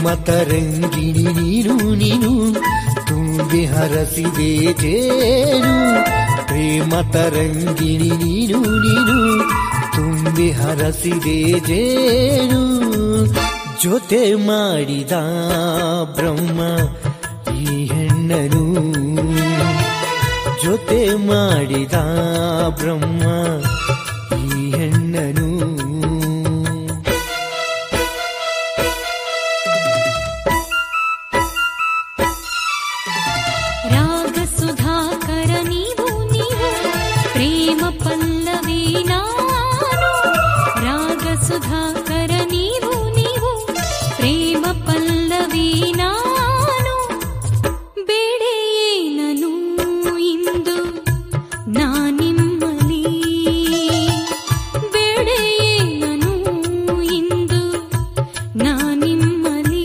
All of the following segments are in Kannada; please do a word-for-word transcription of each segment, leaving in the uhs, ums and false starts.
ತರಂಗಿಣಿ ನೀನು ನೀನು ತುಂಬಿ ಹರಸಿದೆ ಜೇನು. ಪ್ರೇಮ ತರಂಗಿಣಿ ನೀನು ನೀನು ತುಂಬಿ ಹರಸಿದೆ ಜೇನು. ಜೊತೆ ಮಾಡಿದ ಬ್ರಹ್ಮ ಈ ಹೆಣ್ಣನು, ಜೊತೆ ಮಾಡಿದ ಬ್ರಹ್ಮ ಈ ಹೆಣ್ಣನು. ರಾಗ ಸುಧಾಕರ ನೀವು ನೀವು ಪ್ರೇಮ ಪಲ್ಲವಿ ನಾನು. ರಾಗ ಸುಧಾಕರ ನೀವು ನೀವು ಪ್ರೇಮ ಪಲ್ಲವಿ ನಾನು. ಬೇಡೆಯೇನನು ಇಂದು ನಾನಿಮ್ಮಲಿ, ಬೇಡೆಯೇನನು ಇಂದು ನಾನಿಮ್ಮಲಿ.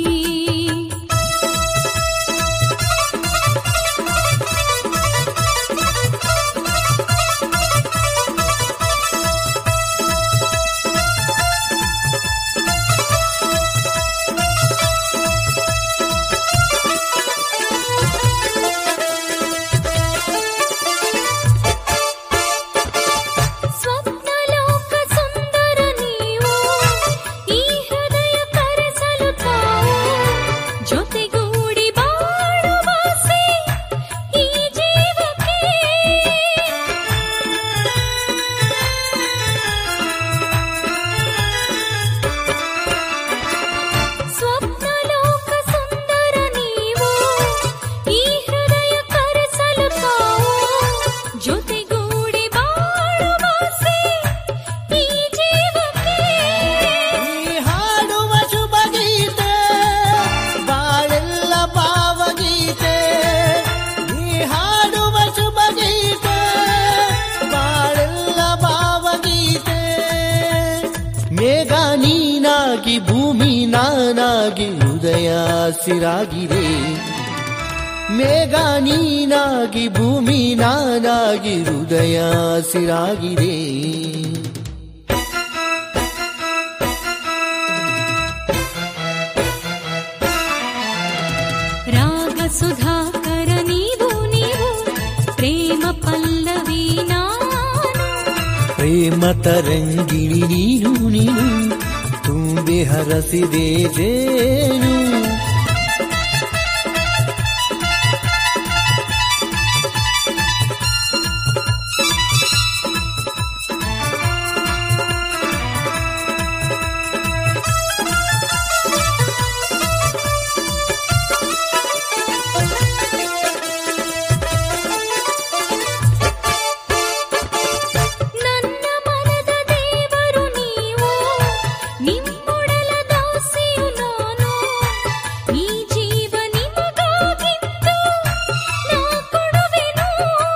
ಸ್ವಪ್ನಲೋಕ ಸುಂದರ ನೀವು ಈ ಹೃದಯ ಕರೆಸಲು ತಾವು. ಜೊತೆಗೂಡಿ ಬಾಳುವಾಸೆ ಈ ಜೀವಕ್ಕೆ. ಸ್ವಪ್ನಲೋಕ ಸುಂದರ ನೀವು ಈ ಹೃದಯ ಕರೆಸಲು ತಾವು. ಜೊತೆಗೂಡಿ ಬಾಳುವಾಸೆ ಈ ಜೀವಕ್ಕೆ. ಈ ಹಾಡುವ ಶುಭ ಗೀತೆ ಬಾಳೆಲ್ಲ ಭಾವಗೀತೆ. ಈ ಹಾಡುವ ಶುಭ ಗೀತೆ ಬಾಳೆಲ್ಲ ಭಾವಗೀತೆ. ಮೇಘ ನೀನಾಗಿ ಭೂಮಿ ನಾನಾಗಿ ಹೃದಯ ಸಿರಾಗಿದೆ. ಮೇಘ ನೀನಾಗಿ ಭೂಮಿ ನಾನಾಗಿ ಹೃದಯ ಸಿರಾಗಿದೆ. ರಾಗ ಸುಧಾಕರ ನೀವು ನೀವು ಪ್ರೇಮ ಪಲ್ಲವಿ ನಾನು. ಪ್ರೇಮ ತರಂಗಿಣಿ ನೀನು ನೀನು ತುಂಬಿ ಹರಸಿದೆ ಜೇನು. ನನ್ನ ಮನದ ದೇವರು ನೀವು, ನಿಮ್ಮೊಡಲ ದಾಸಿಯು ನಾನು. ಈ ಜೀವ ನಿಮಗಾಗಿದ್ದು ನಾ ಕೊಡುವೆನು.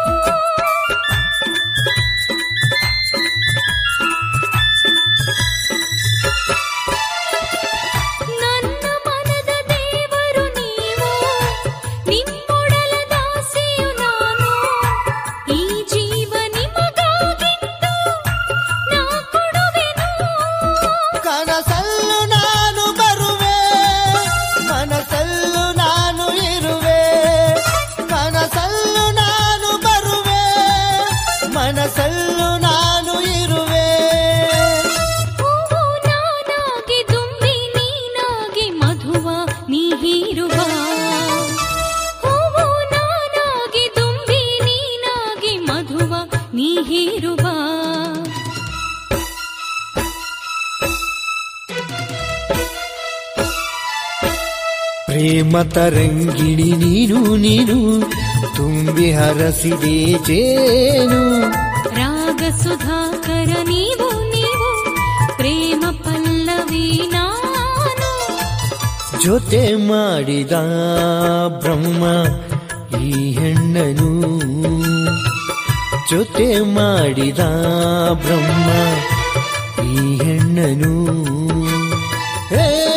ನನ್ನ ಮನದ ದೇವರು ನೀವು, ನಿಮ್ಮೊಡಲ ದಾಸಿಯು ನಾನು. ಈ ಜೀವ ನಿಮಗಾಗಿದ್ದು ನಾ ಕೊಡುವೆನು. ಕನಸಲ್ಲು ನಾನು ಬರುವೆ, ಮನಸಲ್ಲು ನಾನು ಇರುವೆ. ಕನಸಲ್ಲು ನಾನು ಬರುವೆ, ಮನಸಲ್ಲು ನಾನು ಇರುವೆ. ಹೂವು ನಾನಾಗಿ ದುಂಬಿ ನೀನಾಗಿ ಮಧುವ ನೀ ಹೀರುವ. ಹೂವು ನಾನಾಗಿ ದುಂಬಿ ನೀನಾಗಿ ಮಧುವ ನೀ ಹೀರುವ. ಪ್ರೇಮ ತರಂಗಿಣಿ ನೀನು ನೀನು ತುಂಬಿ ಹರಸಿದೆ ಜೇನು. ರಾಗ ಸುಧಾಕರ ನೀವು ನೀವು ಪ್ರೇಮ ಪಲ್ಲವಿ ನಾನು. ಜೊತೆ ಮಾಡಿದ ಬ್ರಹ್ಮ ಈ ಹೆಣ್ಣನು, ಜೊತೆ ಮಾಡಿದ ಬ್ರಹ್ಮ ಈ ಹೆಣ್ಣನು. ಹೇ